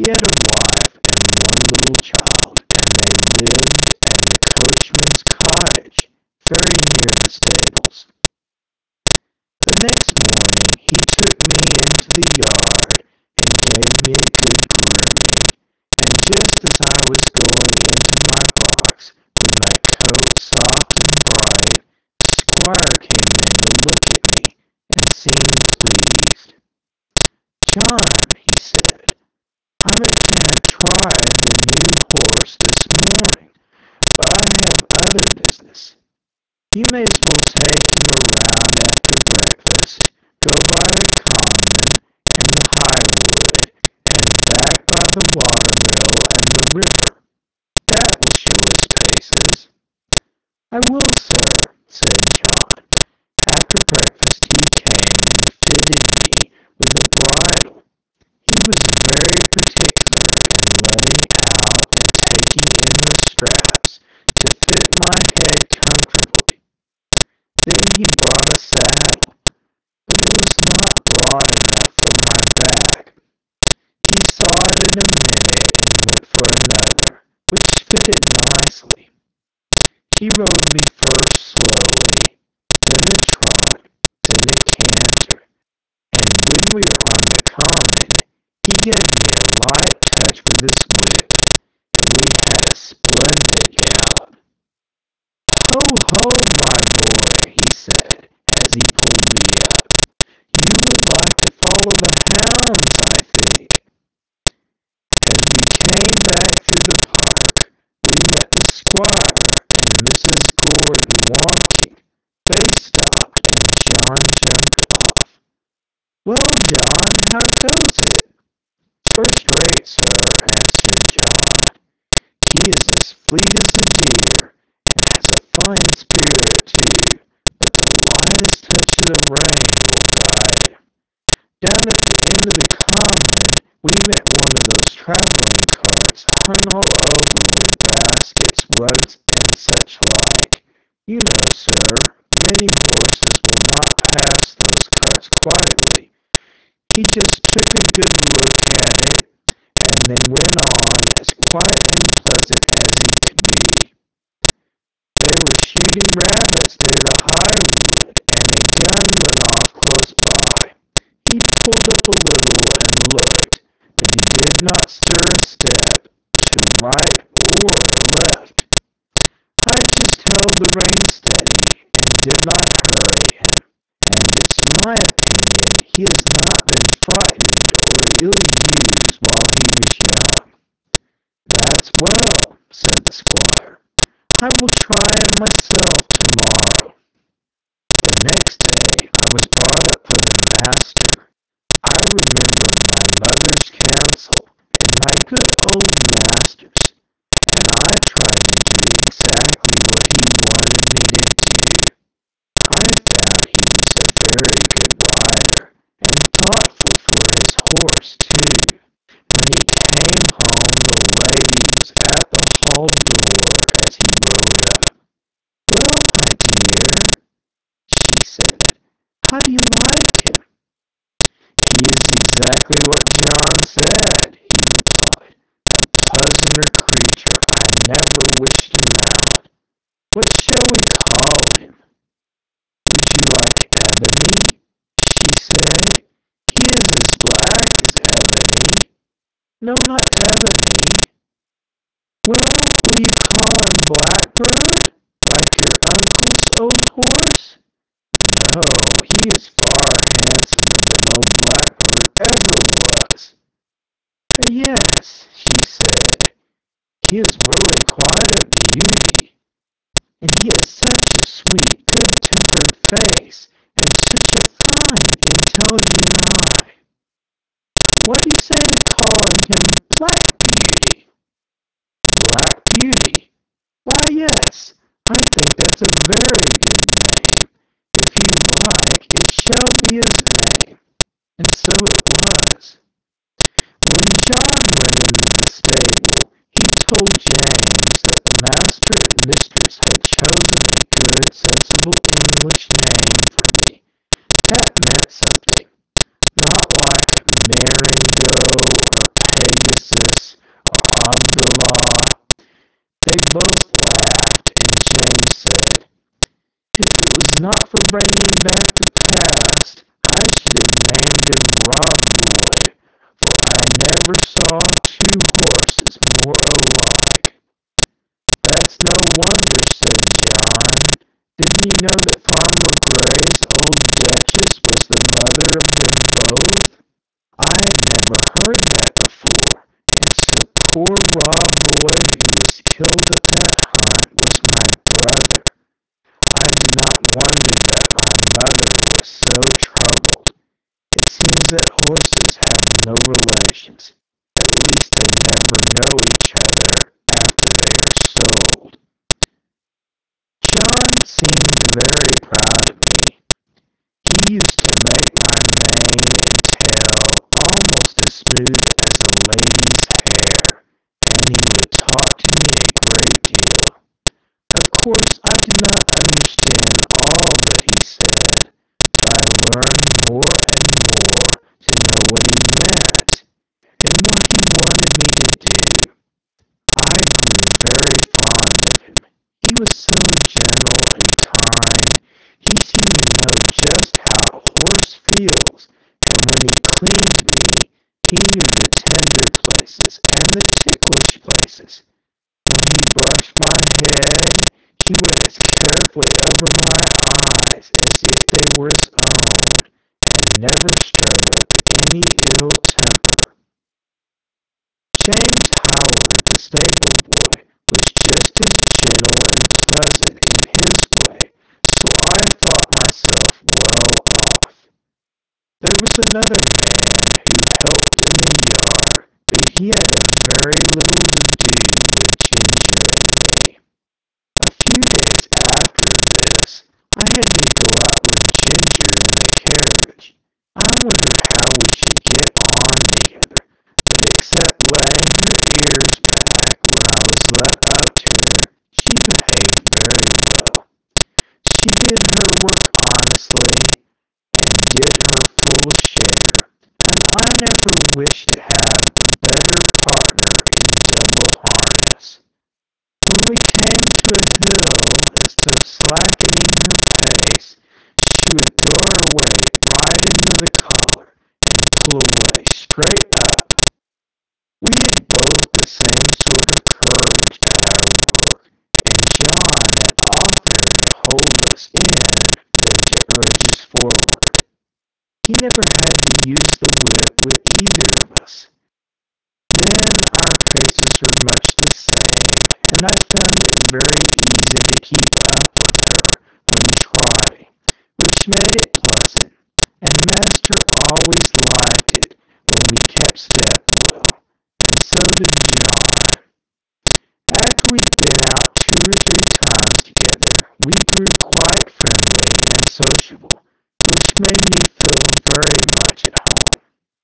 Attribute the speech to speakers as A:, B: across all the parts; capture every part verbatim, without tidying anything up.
A: He had a wife and one little child, and they lived at the coachman's cottage, very near the stables. The next morning he took me into the yard and gave me a good grooming, and just as I was going into my box with my coat soft and bright, the squire came in to look at me and seemed pleased. "John," he said, "I'm afraid I tried the new horse this morning, but I have other business. You may as well take him around after breakfast, go by the common and the highwood, and back by the watermill and the river. That will show his paces." "I will, sir," said John. After breakfast he came and fitted me with the bridle. He was very particular in letting out and taking in the straps to fit my head comfortably. Then he brought a saddle, but it was not broad enough for my back. He saw it in a minute and went for another, which fitted nicely. He rode me first slowly, then a trot, then a canter, and when we were on the common, he gave me a light touch with his whip, and we had a splendid gallop. "Ho, ho, my boy," he said, as he pulled me up. "You would like to follow the hounds, I think." As we came back through the park, we met the squire and Missus Gordon walking. They stopped, and John jumped off. "Well, John, how goes it?" "First rate, sir," answered John. "He is as fleet as a deer, and has a fine spirit, too, but the lightest touch of the rein will guide him. Down at the end of the common we met one of those traveling carts hung all over with baskets, rugs, and such like. You know, sir, many horses will not pass those carts quietly. He just took a good look at it, and then went on as quiet and pleasant as he could be. They were shooting rabbits near the highwood, and a gun went off close by. He pulled up a little and looked, but he did not stir a step to right or left. I just held the rein steady and did not hurry him, and it's my opinion he has not been frightened or ill-used while he was young." "That's well," said the squire. "I will try him myself tomorrow." The next day I was brought up for the master. I remembered my mother's counsel and my good old master's, and I tried to do exactly what he wanted me to do. I found he was a very good rider, and thoughtful for his horse, too. When he came home the lady was at the hall door as he rode up. "Well, my dear," she said, "how do you like him?" "He is exactly what John said," he replied. "A pleasanter creature I never wished to mount. What shall we call him?" "Would you like Ebony?" she said. "He is as black as ebony." "No, not Ebony." "Well, will you call him Blackbird, like your uncle's old horse?" "No, he is far handsomer than old Blackbird ever was." "Yes," she said, "he is really quite a beauty. And he has such a sweet, good-tempered face, and such a fine, intelligent eye. What do you say to calling him Black Beauty?" "Black Beauty? Why, yes, I think that's a very good name. If you like, it shall be his name." And so it was. When John went into the stable, he told James that the master and mistress had chosen a good, sensible English name for me. That meant something. Not like Marengo or Pegasus Abdullah. They both laughed, and James said, "If it was not for bringing back the past, I should have named him Rob Roy, for I never saw two horses more alike." "That's no wonder," said John. "Didn't you know that Farmer Gray's old Duchess was the mother of them both?" I had never heard that before, and so poor Rob Roy, who was killed at that hunt, was my brother. I did not wonder that my mother was so troubled. It seems that horses have no relations. At least they never know each other after they are sold. John seemed very proud of me. He used to make my mane and tail almost as smooth as a lady's hair, and he would talk to me a great deal. Of course, I did not understand all that he said, but I learned more and more to know what he meant and what he wanted me to do. I grew very fond of him. He was so gentle and kind. He seemed to know just how a horse feels, and when he cleaned me, he knew the tender places and the ticklish places. When he brushed my head, he went as carefully over my eyes as if they were his own, and never showed up any ill temper. James Howard, the stable boy, was just as gentle and pleasant in his way, so I thought myself well off. There was another man who helped in the yard, but he had a very little to do with Ginger and me. A few days after this, I had to go out with Ginger in the carriage. I wondered how we should get on together, but except laying her ears back when I was led up to her, she behaved very well. She did her work honestly and did her full share, and I never wished to have a better partner in double harness. When we came to a hill, instead of slackening her pace, she would throw her weight right into the collar and pull away straight up. We had both the same sort of courage at our work, and John had oftener to hold us in than to urge us forward. He never had to use the whip with either of us. Then our paces were much the same, and I found it very easy to keep up with her when trotting, which made it pleasant, and Master always liked it when we kept step well, and so did John. After we'd been out two or three times together, we grew quite friendly and sociable, which made me feel very much at home.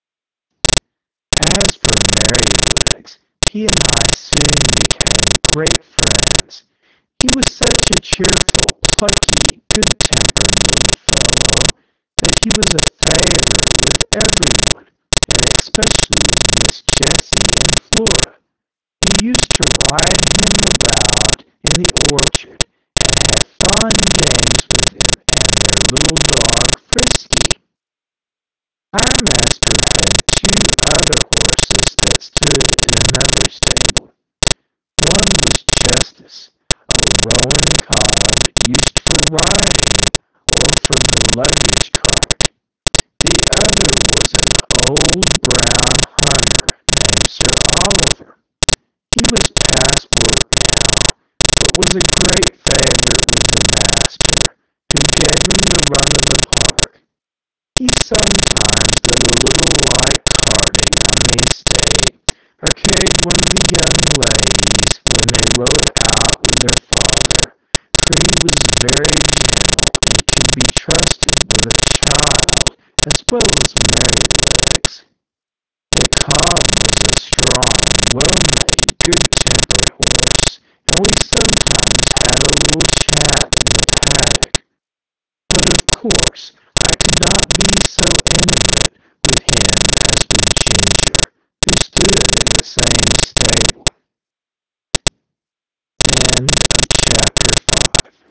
A: As for Merrylegs, he and I soon became great friends. He was such a cheerful, plucky, good-tempered little fellow that he was a favorite with everyone, and especially with Miss Jessie and Flora, who used to ride him about in the orchard and have fun games with him and their little dog Frisky. Our master had two other horses that stood in another stable. One was Justice, a roan cob used for riding or for the luggage cart. The other was an old brown hunter named Sir Oliver. He was past work now, but was a great favorite with the master, who gave him the run of the park. He sometimes did a little light carting on the estate, or carried one of the young ladies when they rode out with their father, for he was very gentle and could be trusted with a child as well as Mary